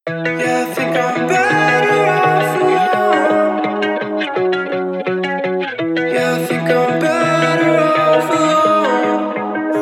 Yeah, I think I'm better off alone. Yeah, I think I'm better off alone.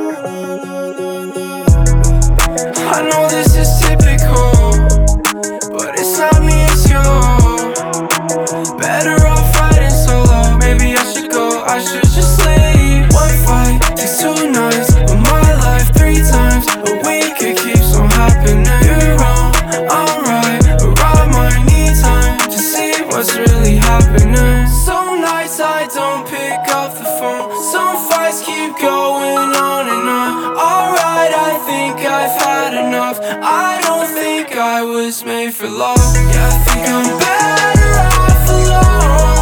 I know this is typical, but it's not me, it's you. Better off riding solo. Maybe I should go, I should just leave. One fight takes 2 nights of my life 3 times a week. It keeps on happening. You're wrong, I'm right, or I might need time to see what's really happening. Some nights I don't pick up the phone. Some fights keep going on and on. Alright, I think I've had enough. I don't think I was made for love. Yeah, I think I'm better off alone.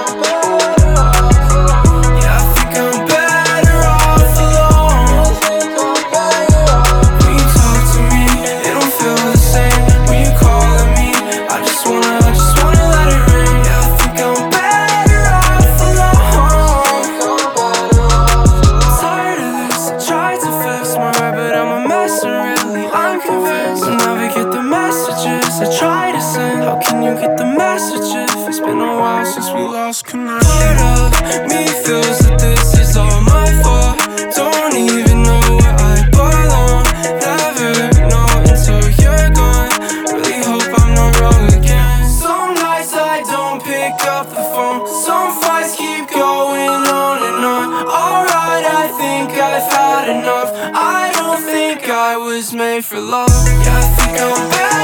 Yeah, I think I'm better off alone. When you talk to me, it don't feel the same. When you calling me, I just wanna let it ring. Yeah, I think I'm better off alone. Tired of this, I tried to fix my rap, but I'm a mess and really unconvinced. I'll never get the messages I try to send. How can you get the message if it's been a while since we lost connection? Part of me feels that this is all my fault. Don't even know where I belong. Never know until you're gone. Really hope I'm not wrong again. Some nights I don't pick up the phone. Some fights keep going on and on. Alright, I think I've had enough. I don't think I was made for love. Yeah, I think I'm better